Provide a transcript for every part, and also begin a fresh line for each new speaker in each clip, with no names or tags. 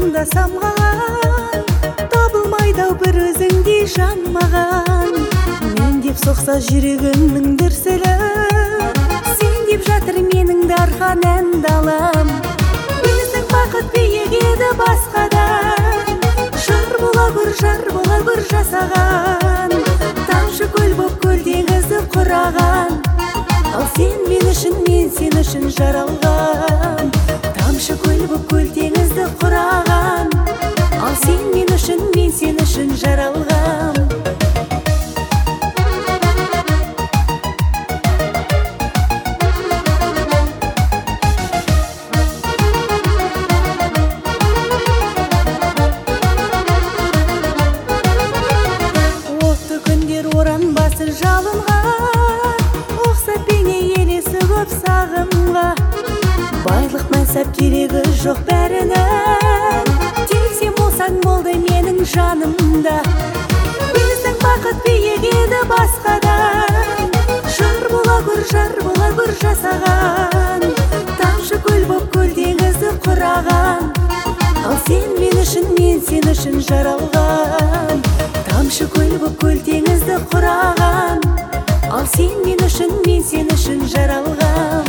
жанымда самғаған, табылмайды-ау бір өзіңдей жан маған. Мен деп соқса жүрегімнің дүрсілі, сен деп жатыр менің дархан ән далам. Біздің бақыт биік еді басқадан, жар бола гөр жасаған. Тамшы көл боп көл теңізді құраған, ал сен мен үшін, мен сен үшін жаралған. Тамшы көл боп көл теңізді құраған, ал сен мен үшін, мен сен үшін жаралған. Отты күндер оранбасы жалынға, ұқсап бейне елесі көп сағымға. Байлық мәнсап керегі жоқ бәрінің, тек сен болсаң болды менің жанымда. Біздің бақыт биік еді басқадан, жар бола гөр жасаған. Тамшы көл боп көл теңізді құраған, ал сен мен үшін, мен сен үшін жаралған. Тамшы көл боп көл теңізді құраған, ал сен мен үшін, мен сен үшін жаралған.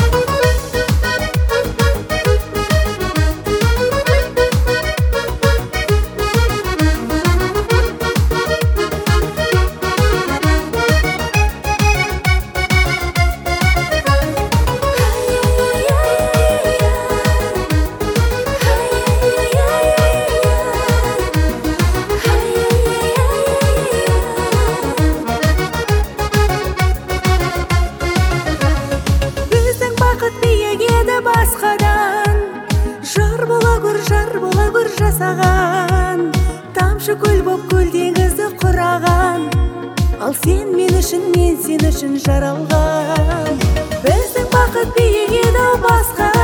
Басқадан, жар бола гөр жасаған. Тамшы көл боп көл теңізді құраған, ал сен мен үшін, мен сен үшін жаралған. Біздің бақыт биік еді басқа